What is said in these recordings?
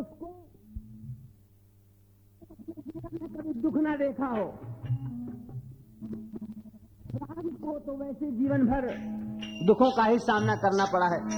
उसको कभी दुख ना देखा हो, राम को तो वैसे जीवन भर दुखों का ही सामना करना पड़ा है।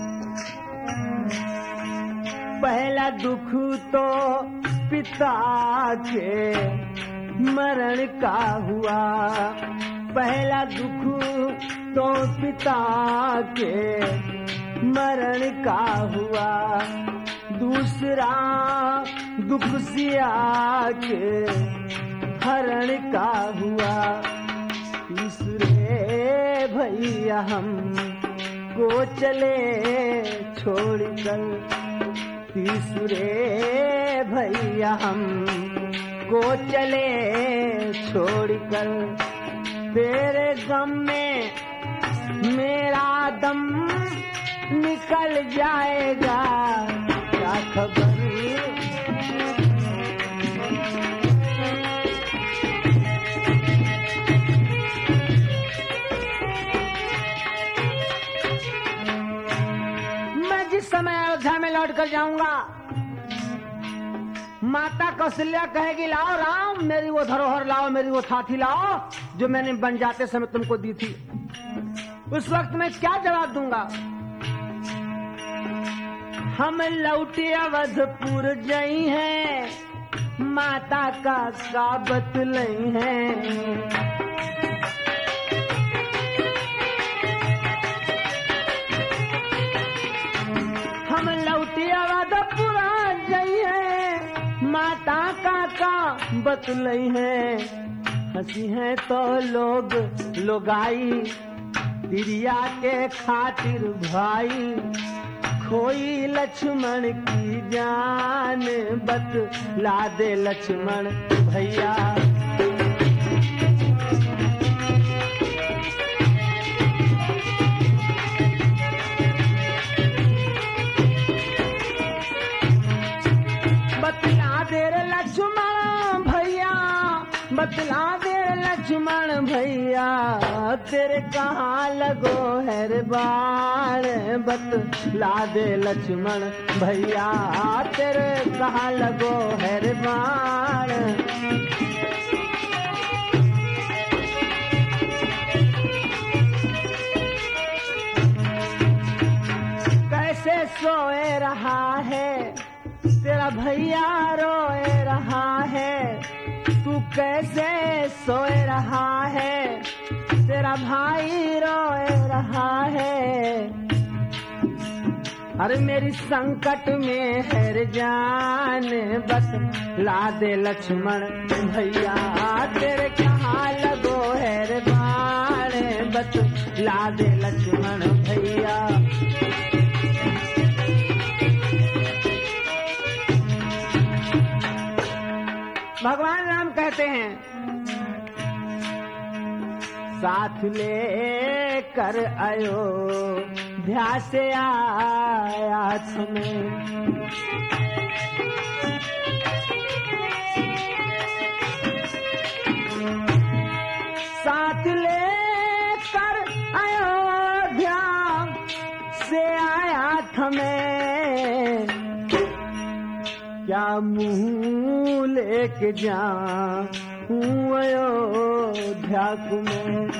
पहला दुख तो पिता के मरण का हुआ, पहला दुख तो पिता के मरण का हुआ, दूसरा दुख सिया के हरण का हुआ, तीसरे भैया हम को चले छोड़कर, तीसरे भैया हम को चले छोड़कर, तेरे गम में मेरा दम निकल जाएगा, क्या खबर। मैं जिस समय अयोध्या में लौट कर जाऊंगा, माता कौशल्या कहेगी लाओ राम मेरी वो धरोहर लाओ, मेरी वो थाथी लाओ जो मैंने बन जाते समय तुमको दी थी। उस वक्त मैं क्या जवाब दूंगा? हम लौटे अवधपुर जई हैं, माता का बतलई हैं, हम लौटे अवधपुर जई हैं, माता का बतलई हैं, हंसी है तो लोगाई तिरिया के खातिर भाई, खोई लक्ष्मण की जान बतला दे लक्ष्मण भैया। बतला दे लक्ष्मण भैया, बतला दे लक्ष्मण भैया, तेरे कहाँ लगो है रे बाण, बतला दे लक्ष्मण भैया, तेरे कहाँ लगो है रे बाण। कैसे सोए रहा है तेरा भैया, रोए रहा है, तू कैसे सोए रहा है, तेरा भाई रोए रहा है, अरे मेरी संकट में है जान, बस ला दे लक्ष्मण भैया, तेरे कहाँ लगो है रे बाण, बस ला दे लक्ष्मण भैया। भगवान राम कहते हैं साथ ले कर अयोध्या से आया तुम्हें, साथ ले कर अयोध्या से आया तुम्हें, क्या मुँह लेके जाऊं अयोध्या में,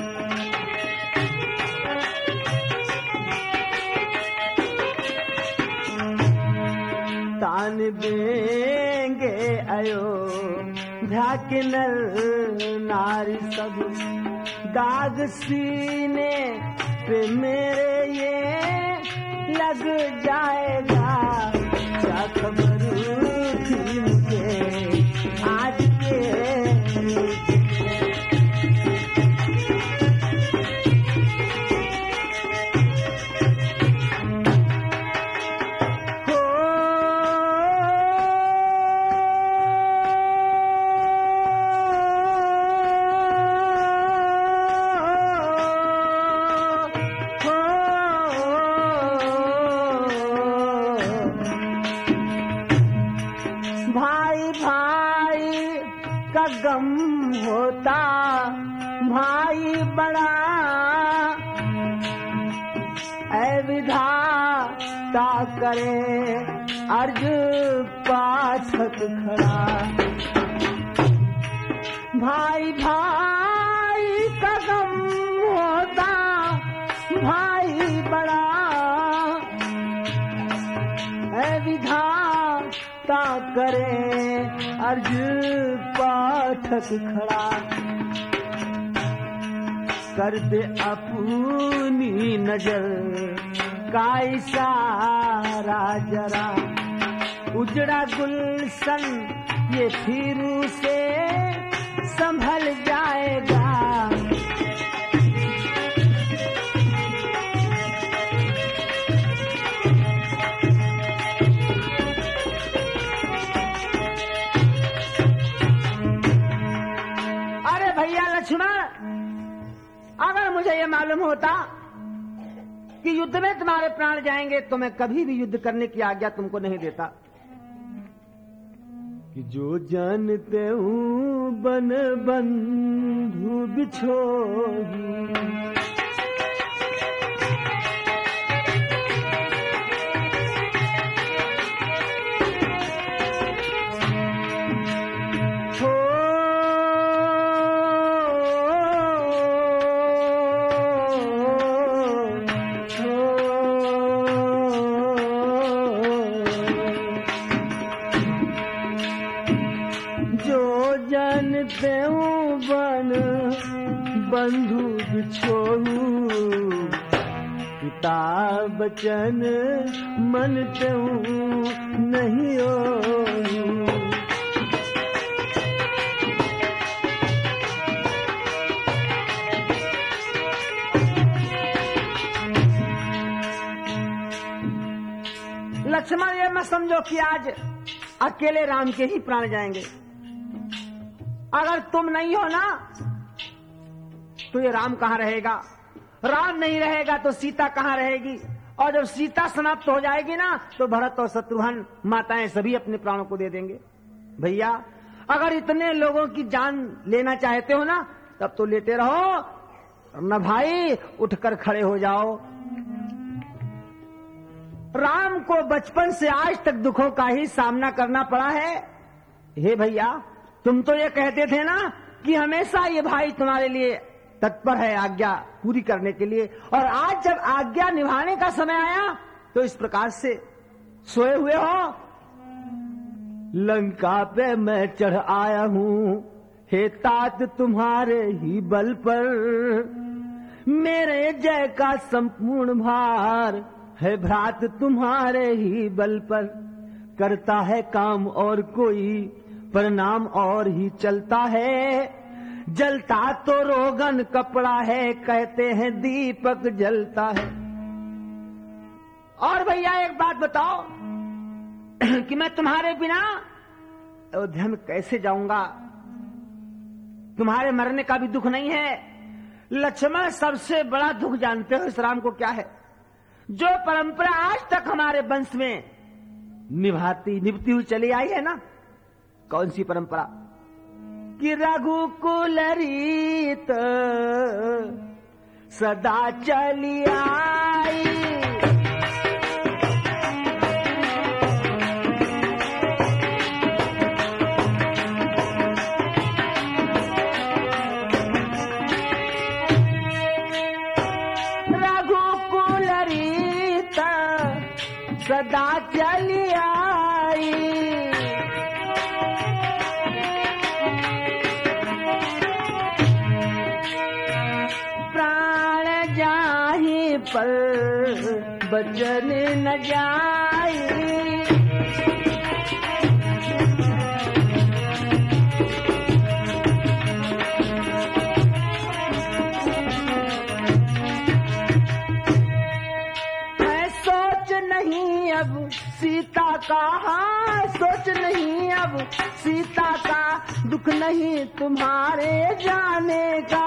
तान देंगे अयोध्या के नर नारी सब, दाग सीने पे मेरे ये लग जाएगा, क्या खबर थी मुझे आज के। गम होता भाई बड़ा, ऐ विधाता करे अर्ज पाठक खड़ा। भाई भाई का गम होता भाई बड़ा है, विधाता करे अर्ज पाठक खड़ा। कर दे अपनी नजर का इशारा जरा, उजड़ा गुलशन ये फिर से संभल जाएगा। अरे भैया लक्ष्मण, अगर मुझे ये मालूम होता कि युद्ध में तुम्हारे प्राण जाएंगे तो मैं कभी भी युद्ध करने की आज्ञा तुमको नहीं देता। कि जो जानते हूँ बन बंधु बिछोही, बंधु बिछोहू, पिता बचन मनते नहीं ओहू। लक्ष्मण, ये मत समझो कि आज अकेले राम के ही प्राण जाएंगे। अगर तुम नहीं हो ना तो ये राम कहाँ रहेगा? राम नहीं रहेगा तो सीता कहाँ रहेगी? और जब सीता समाप्त हो जाएगी ना तो भरत और शत्रुघ्न माताएं सभी अपने प्राणों को दे देंगे। भैया, अगर इतने लोगों की जान लेना चाहते हो ना तब तो लेटे रहो न भाई, उठकर खड़े हो जाओ। राम को बचपन से आज तक दुखों का ही सामना करना पड़ा है। हे भैया, तुम तो ये कहते थे ना कि हमेशा ये भाई तुम्हारे लिए तत्पर है आज्ञा पूरी करने के लिए, और आज जब आज्ञा निभाने का समय आया तो इस प्रकार से सोए हुए हो। लंका पे मैं चढ़ आया हूँ हे तात तुम्हारे ही बल पर, मेरे जय का संपूर्ण भार है भ्रात तुम्हारे ही बल पर। करता है काम और कोई परिणाम और ही चलता है, जलता तो रोगन कपड़ा है कहते हैं दीपक जलता है। और भैया एक बात बताओ कि मैं तुम्हारे बिना अयोध्या में कैसे जाऊंगा? तुम्हारे मरने का भी दुख नहीं है। लक्ष्मण, सबसे बड़ा दुख जानते हो इस राम को क्या है? जो परंपरा आज तक हमारे वंश में निभती हुई चली आई है ना, कौन सी परंपरा? कि रघुकुल रीत सदा चली आई, रघुकुल रीत सदा चली आई। पर बचन न जाए, मैं सोच नहीं अब सीता का, हाँ सोच नहीं अब सीता का, दुख नहीं तुम्हारे जाने का।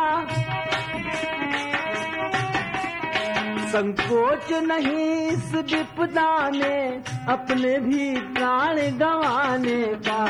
संकोच नहीं इस विपदा में अपने भी प्राण गंवाने का।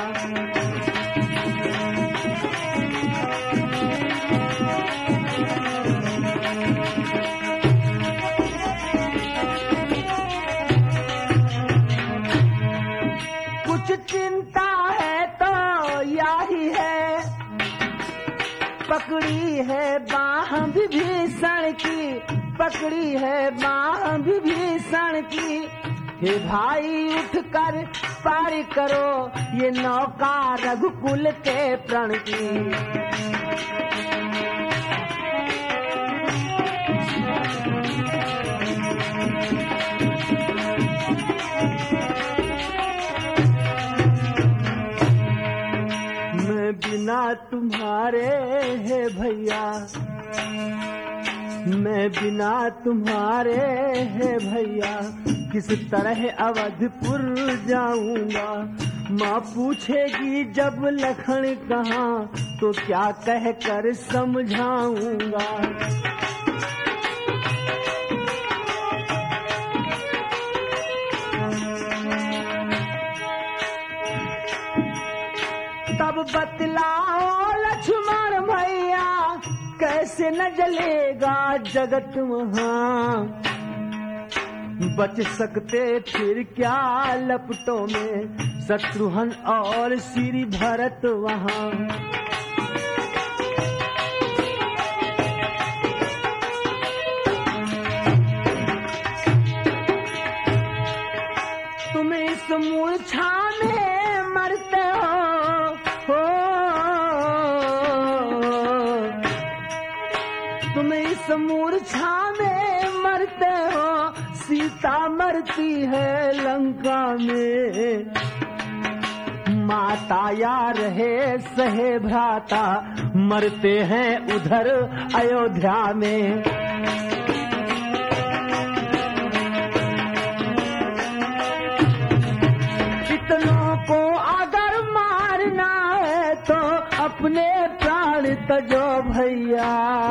पकड़ी है बाह विभीषण की, पकड़ी है बाह विभीषण की। हे भाई उठकर पार करो ये नौका रघुकुल के प्रण की। बिना तुम्हारे है भैया, मैं बिना तुम्हारे है भैया, किस तरह अवधपुर जाऊंगा। माँ पूछेगी जब लखन कहाँ, तो क्या कह कर समझाऊंगा। तब बतलाओ लक्ष्मण भैया, कैसे न जलेगा जगत वहाँ। बच सकते फिर क्या लपटों में, शत्रुघ्न और श्री भरत वहाँ। तुम इस मूर्छा में मरते हो, तुम इस मूर्छा में मरते हो, सीता मरती है लंका में। माता या रहे सहे भ्राता, मरते हैं उधर अयोध्या में। इतनों को अगर मारना है तो अपने प्राण तजो भैया।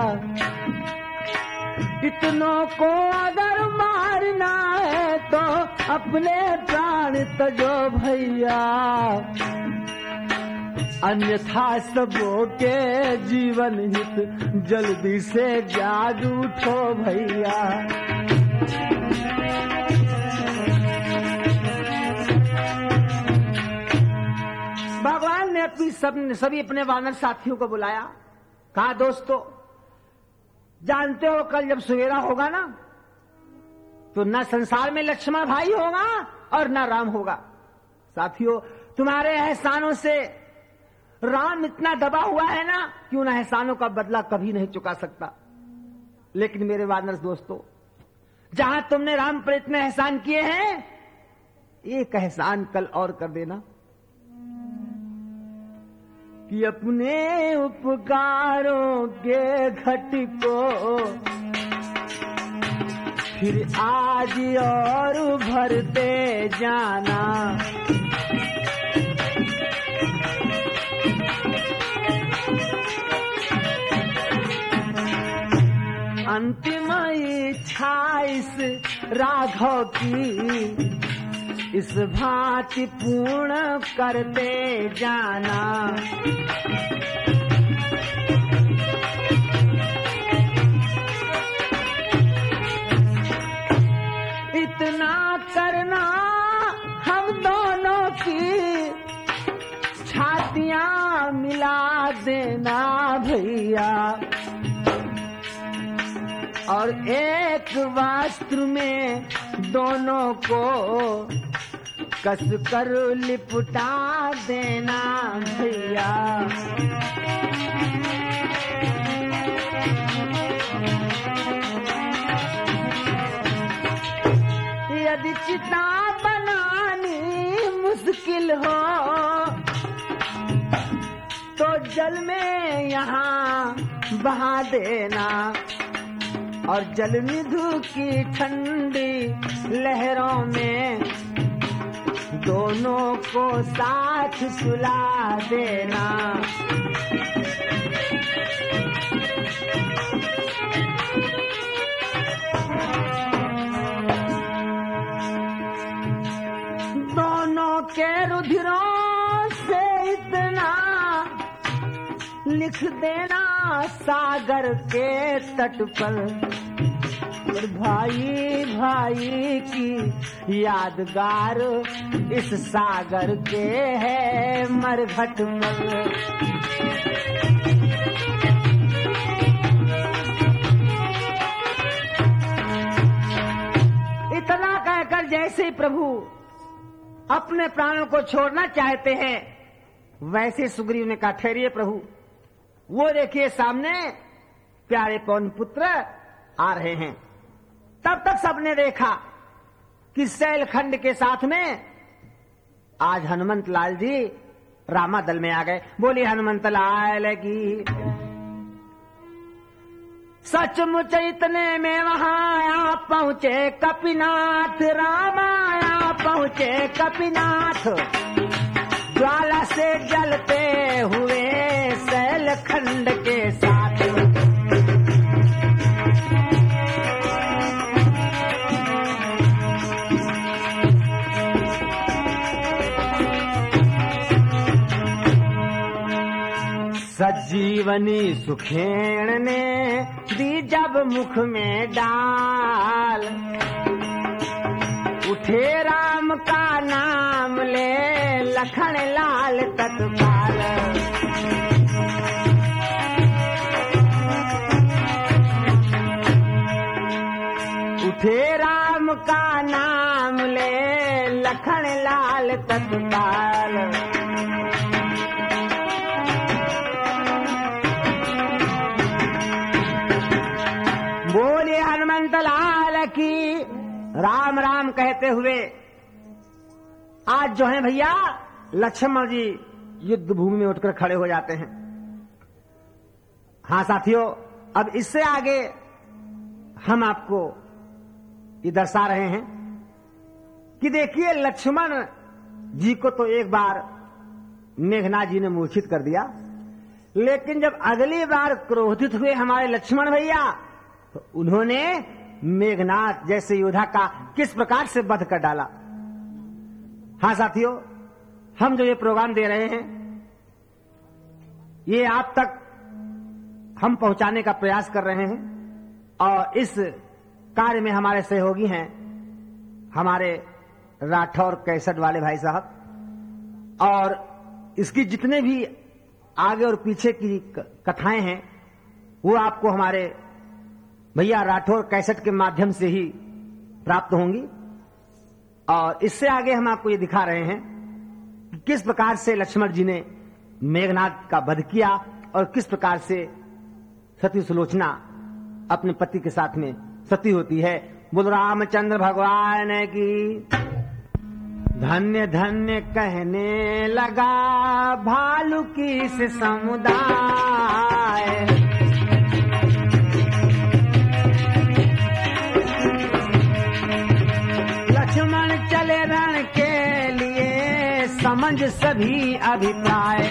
इतनों को अगर मारना है तो अपने प्राण तजो भैया। अन्यथा सबों के जीवन हित जल्दी से जाग उठो भैया। भगवान ने सभी अपने वानर साथियों को बुलाया, कहा दोस्तों जानते हो कल जब सवेरा होगा ना, तो न संसार में लक्ष्मण भाई होगा और न राम होगा। साथियों तुम्हारे एहसानों से राम इतना दबा हुआ है ना कि उन एहसानों का बदला कभी नहीं चुका सकता। लेकिन मेरे वानर दोस्तों, जहां तुमने राम पर इतने एहसान किए हैं, एक एहसान कल और कर देना कि अपने उपकारों के घट को फिर आज और भरते जाना। अंतिम इच्छा इस राघव की इस भांति पूर्ण करते जाना। इतना करना हम दोनों की छातियां मिला देना भैया, और एक वस्त्र में दोनों को कस कर लिपटा देना भैया। यदि चिता बनानी मुश्किल हो तो जल में यहाँ बहा देना, और जलनिधि की ठंडी लहरों में दोनों को साथ सुला देना। दोनों के रुधिरों से इतना लिख देना सागर के तट पर, और भाई भाई की यादगार इस सागर के है मरघट पर। प्रभु अपने प्राणों को छोड़ना चाहते हैं, वैसे सुग्रीव ने कहा ठहरिए प्रभु, वो देखिए सामने प्यारे पवन पुत्र आ रहे हैं। तब तक सबने देखा कि शैलखंड के साथ में आज हनुमंत लाल जी रामादल में आ गए। बोली हनुमंत लाल की। सचमुच इतने में वहां आया पहुंचे कपिनाथ, रामाया पहुंचे कपिनाथ, ज्वाला से जलते हुए शैलखंड के साथ। सजीवनी सुखेण ने दी जब मुख में डाल, उठे राम का नाम ले लखन लाल तत्काल। उठे राम का नाम ले लखन लाल तत्काल। बोले हनुमंत लाल की। राम राम कहते हुए आज जो है भैया लक्ष्मण जी युद्ध भूमि में उठकर खड़े हो जाते हैं। हाँ साथियों, अब इससे आगे हम आपको ये दर्शा रहे हैं कि देखिए लक्ष्मण जी को तो एक बार मेघनाथ जी ने मूर्छित कर दिया, लेकिन जब अगली बार क्रोधित हुए हमारे लक्ष्मण भैया तो उन्होंने मेघनाथ जैसे योद्धा का किस प्रकार से वध कर डाला। हाँ साथियों, हम जो ये प्रोग्राम दे रहे हैं ये आप तक हम पहुंचाने का प्रयास कर रहे हैं, और इस कार्य में हमारे सहयोगी हैं हमारे राठौर कैसेट वाले भाई साहब, और इसकी जितने भी आगे और पीछे की कथाएं हैं वो आपको हमारे भैया राठौर कैसेट के माध्यम से ही प्राप्त होंगी। और इससे आगे हम आपको ये दिखा रहे हैं कि किस प्रकार से लक्ष्मण जी ने मेघनाथ का वध किया और किस प्रकार से सती सुलोचना अपने पति के साथ में सती होती है। बोल रामचंद्र भगवान की। धन्य धन्य कहने लगा भालू की से समुदाय, चले रण के लिए समझ सभी अभिप्राय।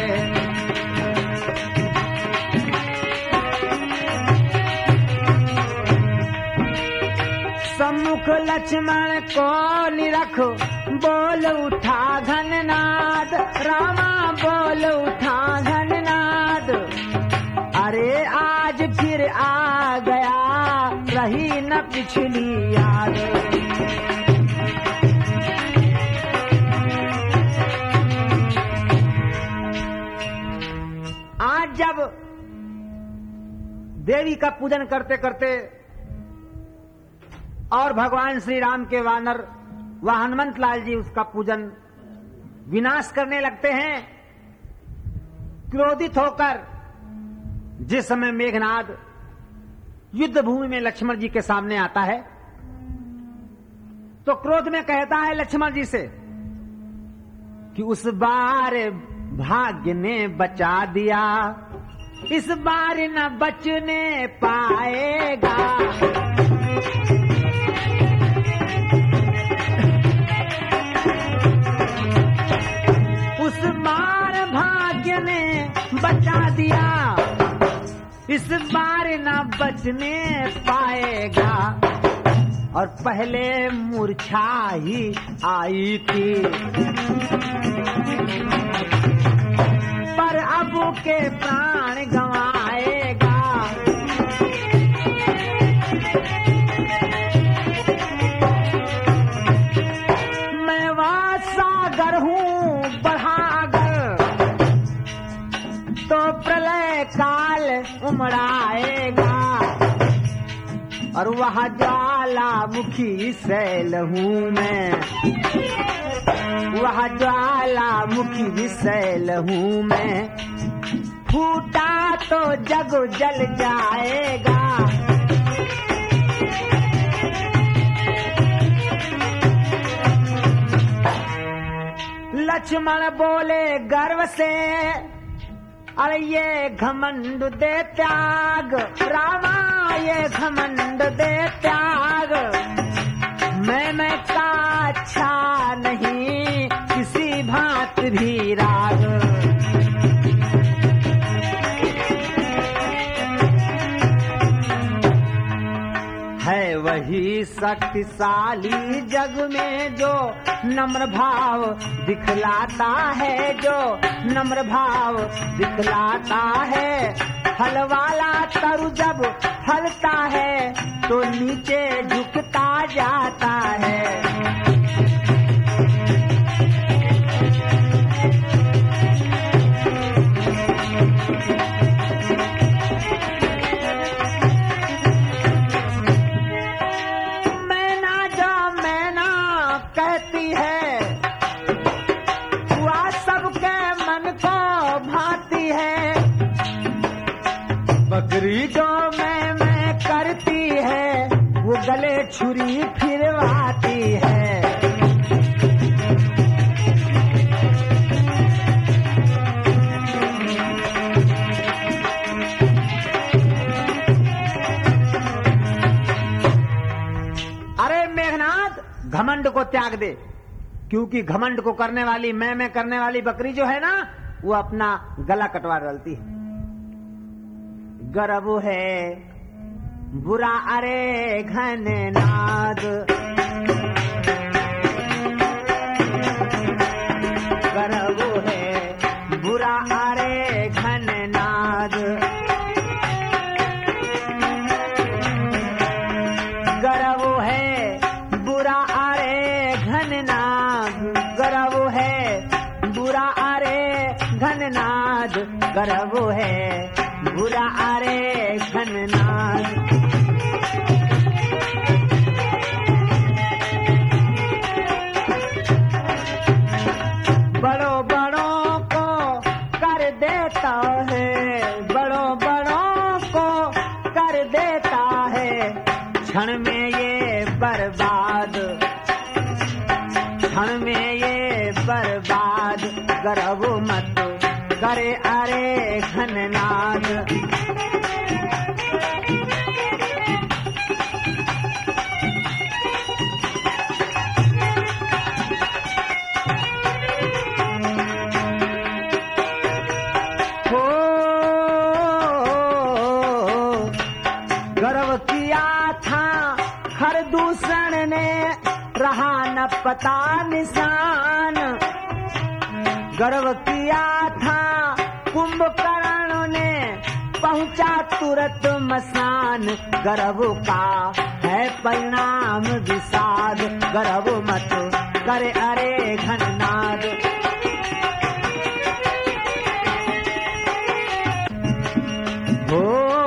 सम्मुख लक्ष्मण को निरख बोल उठा घननाद, रामा बोल उठा घननाद। अरे आज फिर आ गया रही न पिछली याद। आज जब देवी का पूजन करते करते और भगवान श्री राम के वानर व हनुमंत लाल जी उसका पूजन विनाश करने लगते हैं, क्रोधित होकर जिस समय मेघनाद युद्ध भूमि में लक्ष्मण जी के सामने आता है तो क्रोध में कहता है लक्ष्मण जी से कि उस बार भाग्य ने बचा दिया, इस बार न बचने पाएगा। उस बार भाग्य ने बचा दिया, इस बार न बचने पाएगा। और पहले मूर्छा ही आई थी, पर अब के प्राण गंवाएगा। मैं वह सागर हूँ बढ़ाकर, तो प्रलय काल उमड़ाएगा। और वहाँ ज्वालामुखी शैल हूँ मैं, वहाँ ज्वालामुखी शैल हूँ मैं, फूटा तो जग जल जाएगा। लक्ष्मण बोले गर्व से, अरे ये घमंड दे त्याग, रामा ये घमंड दे त्याग, मैं का अच्छा नहीं किसी भांत भी राग। है वही शक्तिशाली जग में जो नम्र भाव दिखलाता है, जो नम्र भाव दिखलाता है। फल वाला तरु जब फलता है तो नीचे झुकता जाता है। बकरी जो मैं करती है वो गले छुरी फिरवाती है। अरे मेघनाथ घमंड को त्याग दे, क्योंकि घमंड को करने वाली मैं करने वाली बकरी जो है ना वो अपना गला कटवा डालती है। गर्व है बुरा अरे घन नाद, गर्व है बुरा अरे घन नाद, गर्व है बुरा अरे घन नाद, गर्व है बुरा अरे घन नाद, गर्व है बुरा अरे घननाद। बड़ों बड़ों को कर देता है, बड़ों बड़ों को कर देता है, क्षण में ये बर्बाद, क्षण में ये बर्बाद। गर्व मत करे अरे घननाद। हो गर्व किया था खरदूषण ने, रहा न पता निशान। गर्व किया था कुंभकर्ण ने, पहुंचा तुरंत मसान। गर्व का है परिणाम विषाद, गर्व मत करे अरे घननाद। हो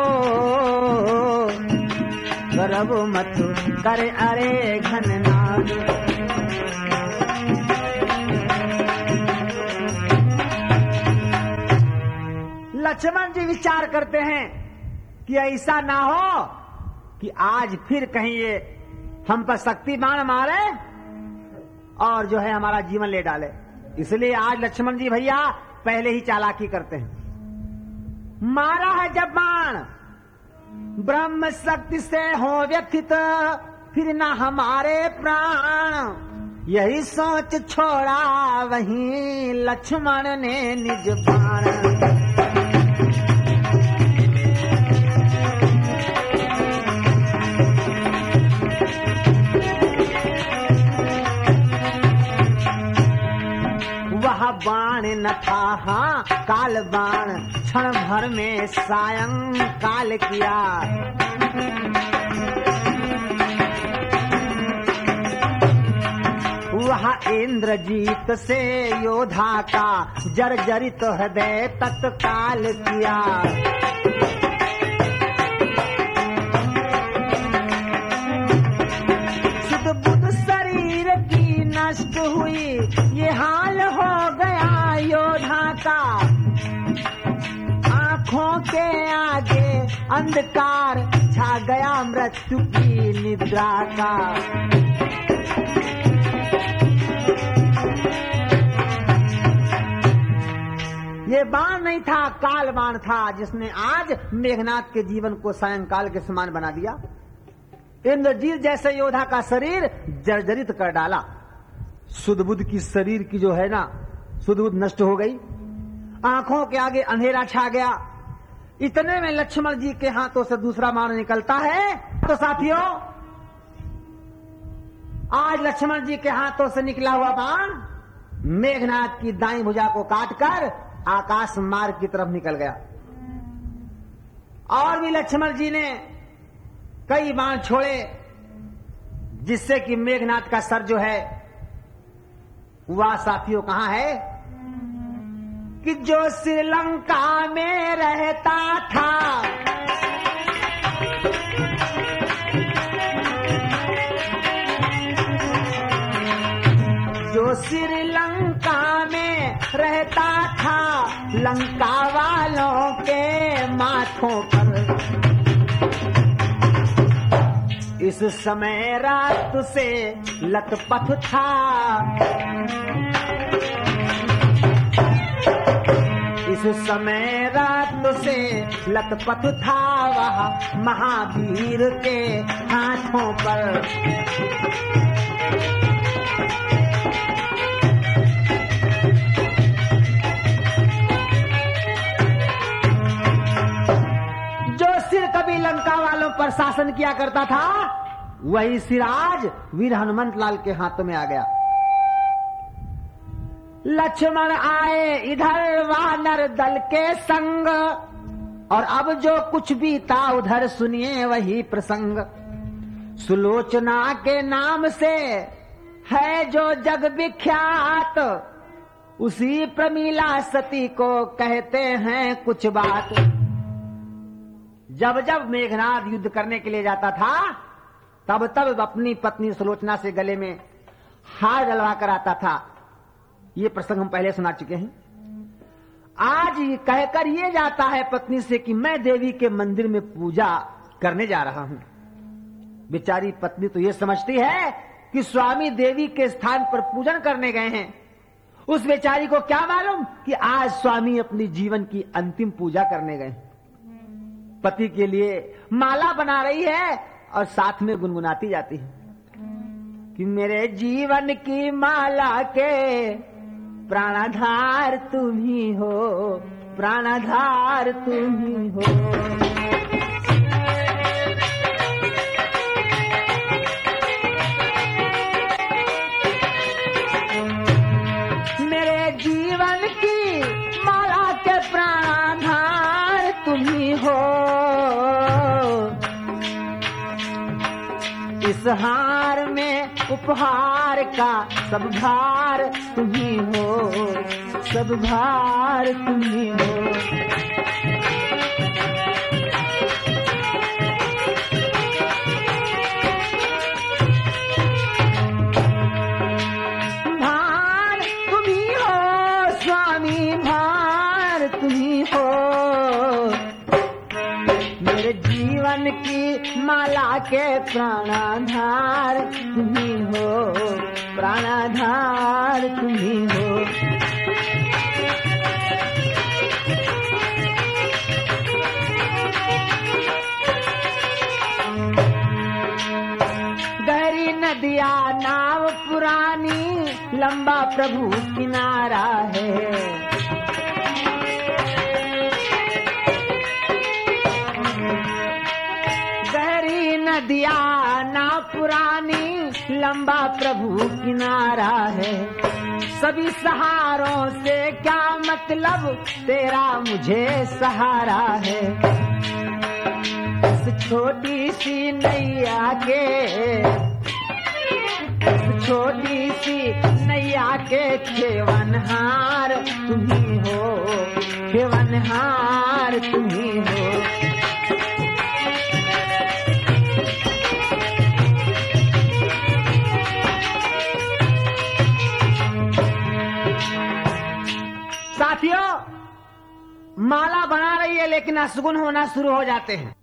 गर्व मत करे अरे घननाद। लक्ष्मण जी विचार करते हैं कि ऐसा ना हो कि आज फिर कहीं ये हम पर शक्तिमान मारे और जो है हमारा जीवन ले डाले। इसलिए आज लक्ष्मण जी भैया पहले ही चालाकी करते हैं। मारा है जब बाण ब्रह्म शक्ति से हो व्यथित, फिर ना हमारे प्राण। यही सोच छोड़ा वहीं लक्ष्मण ने निज बाण। वह बाण न था हाँ काल बाण, क्षण भर में सायंकाल किया। वह इंद्रजीत से योद्धा का जर्जरित हृदय तत्काल किया। अंधकार छा गया मृत्यु की निद्रा का। ये बाण नहीं था, काल बाण था, जिसने आज मेघनाथ के जीवन को सायंकाल के समान बना दिया। इंद्रजीत जैसे योद्धा का शरीर जर्जरित कर डाला। सुध-बुध की शरीर की जो है ना, सुध-बुध नष्ट हो गई। आंखों के आगे अंधेरा छा गया। इतने में लक्ष्मण जी के हाथों से दूसरा बाण निकलता है। तो साथियों, आज लक्ष्मण जी के हाथों से निकला हुआ बाण मेघनाथ की दाईं भुजा को काटकर आकाश मार्ग की तरफ निकल गया। और भी लक्ष्मण जी ने कई बाण छोड़े, जिससे कि मेघनाथ का सर जो है वह साथियों कहां है कि जो श्रीलंका में रहता था, जो श्रीलंका में रहता था, लंका वालों के माथों पर इस समय रात से लथपथ था। इस समय रात से लथपथ था वह महावीर के हाथों पर। जो सिर कभी लंका वालों पर शासन किया करता था, वही सिर आज वीर हनुमंत लाल के हाथों में आ गया। लक्ष्मण आए इधर वानर दल के संग, और अब जो कुछ भी था उधर सुनिए वही प्रसंग। सुलोचना के नाम से है जो जग विख्यात, उसी प्रमीला सती को कहते हैं कुछ बात। जब जब मेघनाथ युद्ध करने के लिए जाता था, तब तब अपनी पत्नी सुलोचना से गले में हार डलवा कर आता था। ये प्रसंग हम पहले सुना चुके हैं। आज कहकर ये जाता है पत्नी से कि मैं देवी के मंदिर में पूजा करने जा रहा हूं। बेचारी पत्नी तो ये समझती है कि स्वामी देवी के स्थान पर पूजन करने गए हैं। उस बेचारी को क्या मालूम कि आज स्वामी अपनी जीवन की अंतिम पूजा करने गए। पति के लिए माला बना रही है और साथ में गुनगुनाती जाती है कि मेरे जीवन की माला के प्राणाधार तुम ही हो, प्राणाधार तुम ही हो। मेरे जीवन की माला के प्राणाधार तुम ही हो। इस हार में उपहार का सब भार तुम ही हो, सब भार तुम ही हो। भार तुम ही हो स्वामी, भार तुम ही हो। मेरे जीवन की माला के प्राणाधार तुम ही हो, प्राणाधार तुम ही हो। गहरी नदिया नाव पुरानी, लंबा प्रभु किनारा है। नदिया ना पुरानी, लंबा प्रभु किनारा है। सभी सहारों से क्या मतलब, तेरा मुझे सहारा है। इस छोटी सी नैया के, इस छोटी सी नैया के खेवनहार तुम ही हो, खेवनहार तुम ही हो। साथियों, माला बना रही है लेकिन अशगुन होना शुरू हो जाते हैं।